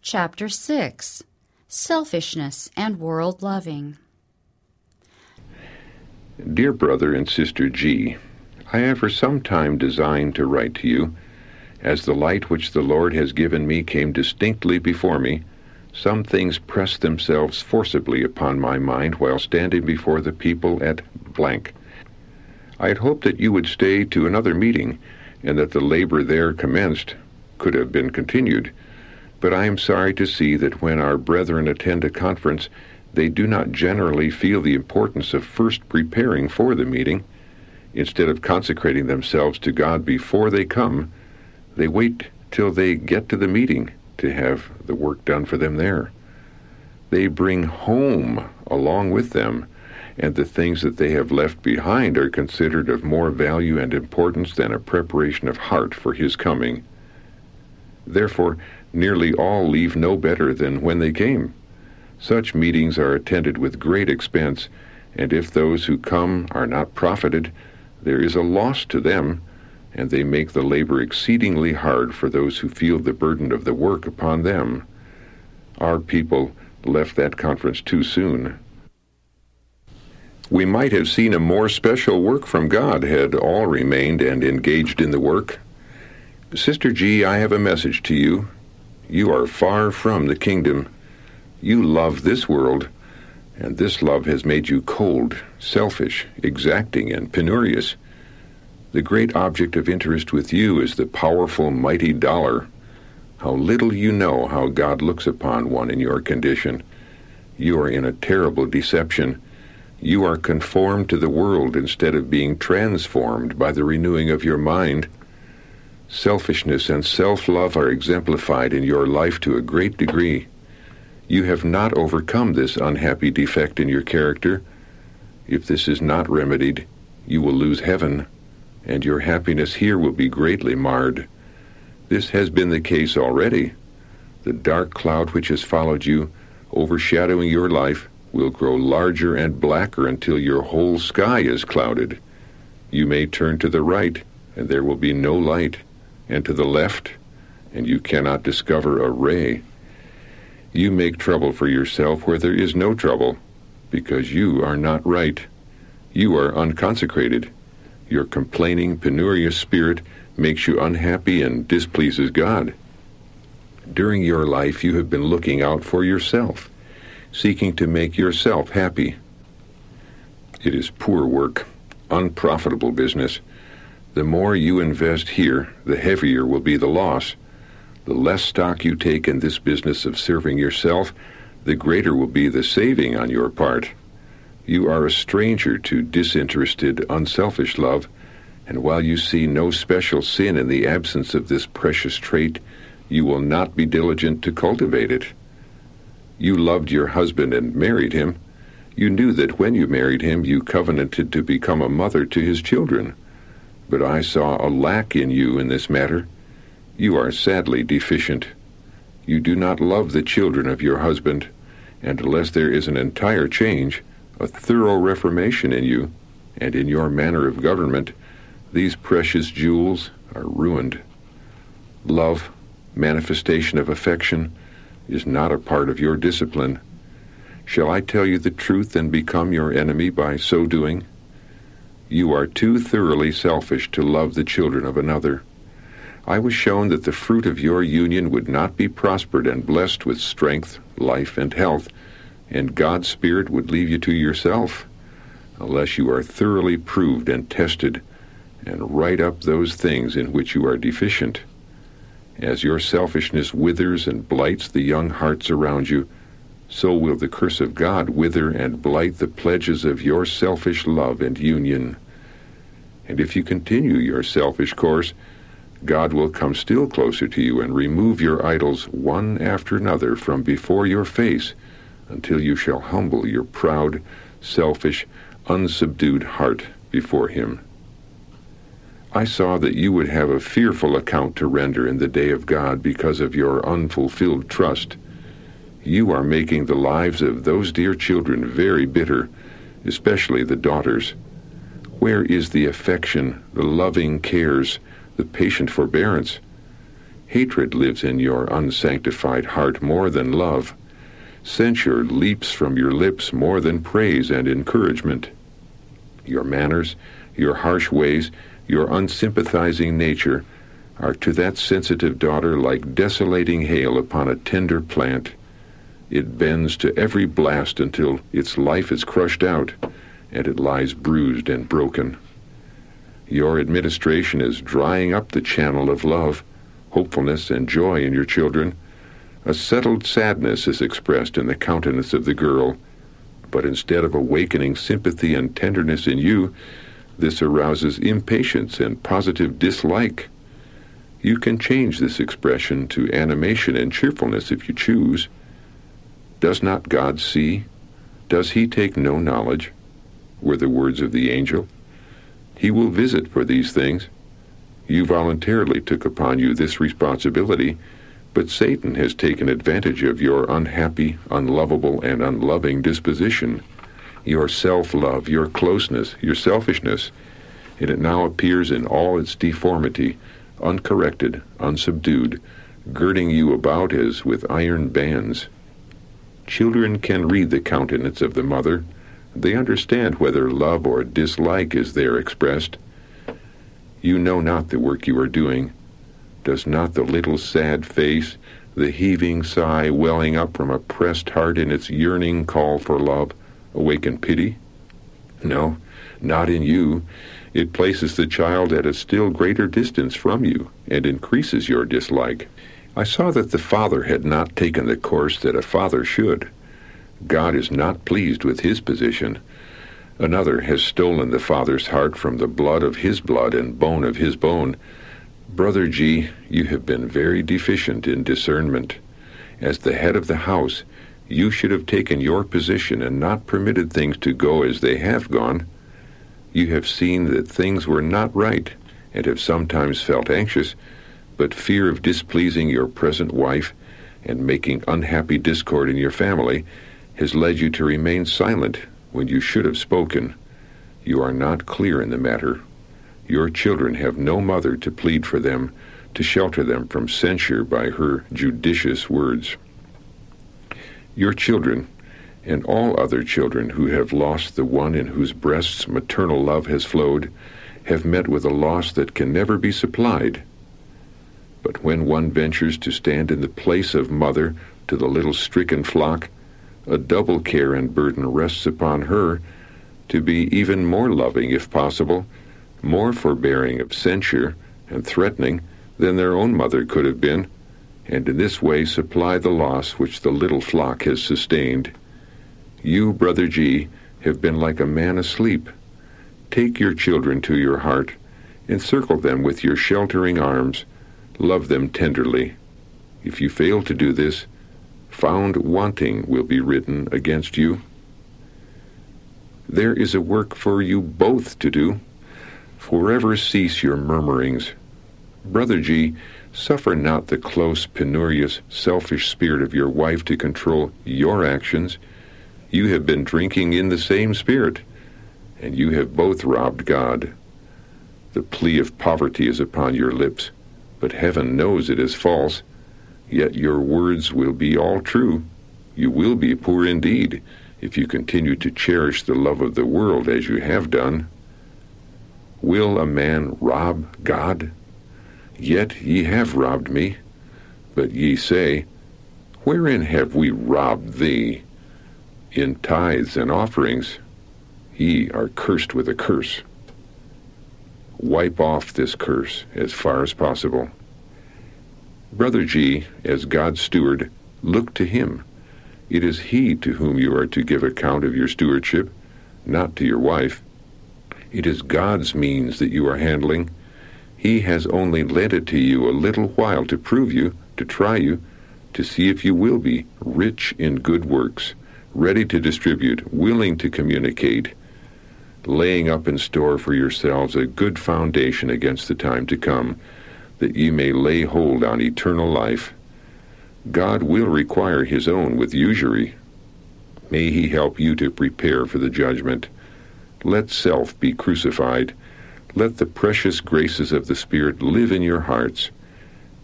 Chapter 6. Selfishness and World Loving. Dear Brother and Sister G, I have for some time designed to write to you. As the light which the Lord has given me came distinctly before me, some things pressed themselves forcibly upon my mind while standing before the people at blank. I had hoped that you would stay to another meeting, and that the labor there commenced could have been continued. But I am sorry to see that when our brethren attend a conference, they do not generally feel the importance of first preparing for the meeting. Instead of consecrating themselves to God before they come, they wait till they get to the meeting to have the work done for them there. They bring home along with them, and the things that they have left behind are considered of more value and importance than a preparation of heart for His coming. Therefore, nearly all leave no better than when they came. Such meetings are attended with great expense, and if those who come are not profited, there is a loss to them, and they make the labor exceedingly hard for those who feel the burden of the work upon them. Our people left that conference too soon. We might have seen a more special work from God had all remained and engaged in the work. Sister G, I have a message to you. You are far from the kingdom. You love this world, and this love has made you cold, selfish, exacting, and penurious. The great object of interest with you is the powerful, mighty dollar. How little you know how God looks upon one in your condition. You are in a terrible deception. You are conformed to the world instead of being transformed by the renewing of your mind. Selfishness and self-love are exemplified in your life to a great degree. You have not overcome this unhappy defect in your character. If this is not remedied, you will lose heaven, and your happiness here will be greatly marred. This has been the case already. The dark cloud which has followed you, overshadowing your life, will grow larger and blacker until your whole sky is clouded. You may turn to the right, and there will be no light, and to the left, and you cannot discover a ray. You make trouble for yourself where there is no trouble, because you are not right. You are unconsecrated. Your complaining, penurious spirit makes you unhappy and displeases God. During your life you have been looking out for yourself, seeking to make yourself happy. It is poor work, unprofitable business. The more you invest here, the heavier will be the loss. The less stock you take in this business of serving yourself, the greater will be the saving on your part. You are a stranger to disinterested, unselfish love, and while you see no special sin in the absence of this precious trait, you will not be diligent to cultivate it. You loved your husband and married him. You knew that when you married him, you covenanted to become a mother to his children. But I saw a lack in you in this matter. You are sadly deficient. You do not love the children of your husband, and unless there is an entire change, a thorough reformation in you, and in your manner of government, these precious jewels are ruined. Love, manifestation of affection, is not a part of your discipline. Shall I tell you the truth and become your enemy by so doing? You are too thoroughly selfish to love the children of another. I was shown that the fruit of your union would not be prospered and blessed with strength, life, and health, and God's Spirit would leave you to yourself, unless you are thoroughly proved and tested, and right up those things in which you are deficient. As your selfishness withers and blights the young hearts around you, so will the curse of God wither and blight the pledges of your selfish love and union. And if you continue your selfish course, God will come still closer to you and remove your idols one after another from before your face, until you shall humble your proud, selfish, unsubdued heart before Him. I saw that you would have a fearful account to render in the day of God because of your unfulfilled trust. You are making the lives of those dear children very bitter, especially the daughters. Where is the affection, the loving cares, the patient forbearance? Hatred lives in your unsanctified heart more than love. Censure leaps from your lips more than praise and encouragement. Your manners, your harsh ways, your unsympathizing nature are to that sensitive daughter like desolating hail upon a tender plant. It bends to every blast until its life is crushed out, and it lies bruised and broken. Your administration is drying up the channel of love, hopefulness, and joy in your children. A settled sadness is expressed in the countenance of the girl, but instead of awakening sympathy and tenderness in you, this arouses impatience and positive dislike. You can change this expression to animation and cheerfulness if you choose. Does not God see? Does he take no knowledge? Were the words of the angel. He will visit for these things. You voluntarily took upon you this responsibility, but Satan has taken advantage of your unhappy, unlovable, and unloving disposition, your self-love, your closeness, your selfishness, and it now appears in all its deformity, uncorrected, unsubdued, girding you about as with iron bands. Children can read the countenance of the mother. They understand whether love or dislike is there expressed. You know not the work you are doing. Does not the little sad face, the heaving sigh welling up from a pressed heart in its yearning call for love, awaken pity? No, not in you. It places the child at a still greater distance from you and increases your dislike. I saw that the father had not taken the course that a father should. God is not pleased with his position. Another has stolen the father's heart from the blood of his blood and bone of his bone. Brother G, you have been very deficient in discernment. As the head of the house, you should have taken your position and not permitted things to go as they have gone. You have seen that things were not right, and have sometimes felt anxious, but fear of displeasing your present wife and making unhappy discord in your family has led you to remain silent when you should have spoken. You are not clear in the matter. Your children have no mother to plead for them, to shelter them from censure by her judicious words. Your children, and all other children who have lost the one in whose breasts maternal love has flowed, have met with a loss that can never be supplied. But when one ventures to stand in the place of mother to the little stricken flock, a double care and burden rests upon her to be even more loving, if possible, more forbearing of censure and threatening than their own mother could have been, and in this way supply the loss which the little flock has sustained. You, Brother G, have been like a man asleep. Take your children to your heart, encircle them with your sheltering arms, love them tenderly. If you fail to do this, found wanting will be written against you. There is a work for you both to do. Forever cease your murmurings. Brother G, suffer not the close, penurious, selfish spirit of your wife to control your actions. You have been drinking in the same spirit, and you have both robbed God. The plea of poverty is upon your lips, but heaven knows it is false. Yet your words will be all true. You will be poor indeed, if you continue to cherish the love of the world as you have done. Will a man rob God? Yet ye have robbed me. But ye say, Wherein have we robbed thee? In tithes and offerings. Ye are cursed with a curse. Wipe off this curse as far as possible. Brother G, as God's steward, look to him. It is he to whom you are to give account of your stewardship, not to your wife. It is God's means that you are handling. He has only lent it to you a little while to prove you, to try you, to see if you will be rich in good works, ready to distribute, willing to communicate, laying up in store for yourselves a good foundation against the time to come, that ye may lay hold on eternal life. God will require his own with usury. May he help you to prepare for the judgment. Let self be crucified. Let the precious graces of the Spirit live in your hearts.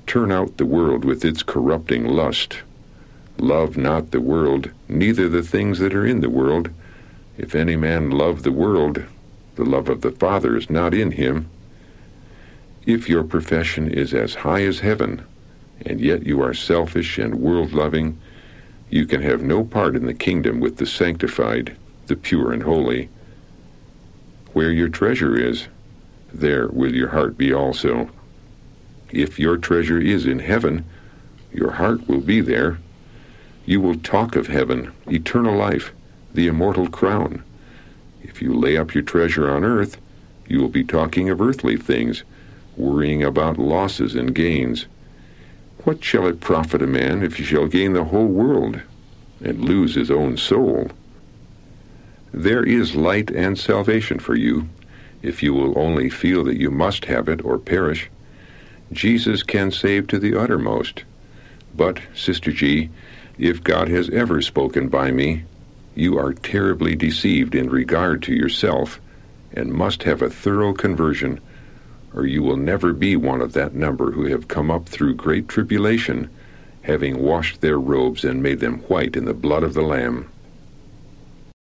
Turn out the world with its corrupting lust. Love not the world, neither the things that are in the world. If any man love the world, the love of the Father is not in him. If your profession is as high as heaven, and yet you are selfish and world-loving, you can have no part in the kingdom with the sanctified, the pure and holy. Where your treasure is, there will your heart be also. If your treasure is in heaven, your heart will be there. You will talk of heaven, eternal life, the immortal crown. If you lay up your treasure on earth, you will be talking of earthly things, worrying about losses and gains. What shall it profit a man if he shall gain the whole world and lose his own soul? There is light and salvation for you, if you will only feel that you must have it or perish. Jesus can save to the uttermost. But, Sister G., if God has ever spoken by me, you are terribly deceived in regard to yourself, and must have a thorough conversion, or you will never be one of that number who have come up through great tribulation, having washed their robes and made them white in the blood of the Lamb.